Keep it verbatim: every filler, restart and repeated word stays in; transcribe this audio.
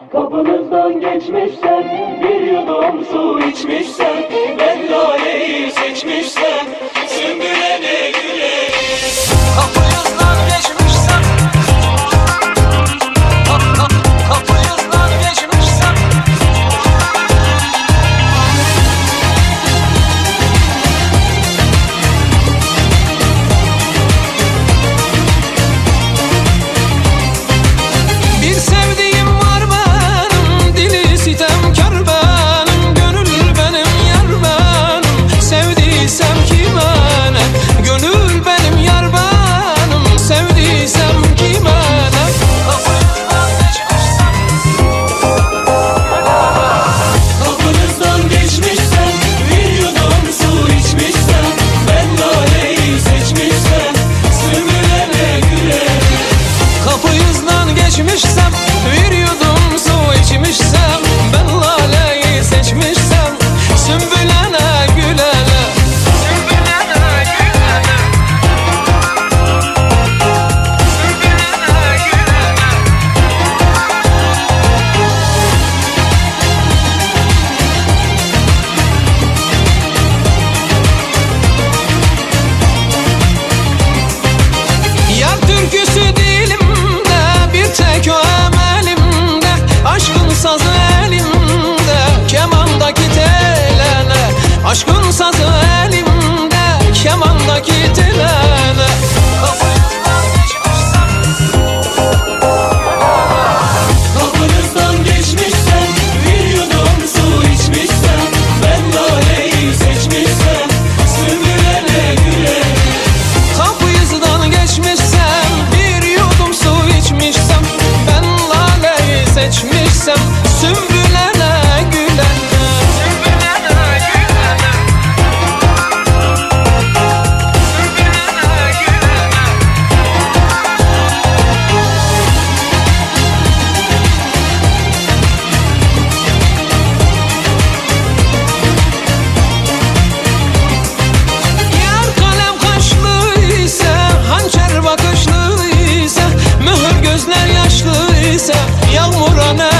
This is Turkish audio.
Kapınızdan geçmişsen, bir yudum su içmişsen, ben laleyi seçmişsen, sümbüle ne güleriz. Kapınızdan geçmişsem, kap, kap, kapınızdan geçmişsem, bir sevdiğim var benim, dili sitemkar benim, gönül benim yar benim, sevdiysem kime ne, gönül benim yar benim, sevdiysem kime ne. Kapınızdan geçmişsem, Kapınızdan geçmişsen, bir yudum su içmişsen, ben laleyi seçmişsen, sümbüle ne güleriz. kapınızdan geçmişsem, bir yudum su içmişsem, ben laleyi seçmişsem, sümbülene gülene, sümbülene gülene, sümbülene gülene. Yar türküsü dilimde, bir tek o emelimde, aşkın sazı elimde, kemandaki telene, aşkın sazı elimde, kemandaki telene. Kapınızdan geçmişsem, Kapınızdan geçmişsen, bir yudum su içmişsen, ben laleyi seçmişsen, sümbüle ne güleriz. kapınızdan geçmişsem, bir yudum su içmişsem, ben laleyi seçmişsem, sümbülene gülene, sümbülene gülene, sümbülene gülene. Yar kalem kaşlıysa, hançer bakışlıysa, mühür gözler yaşlıysa, yağmura ne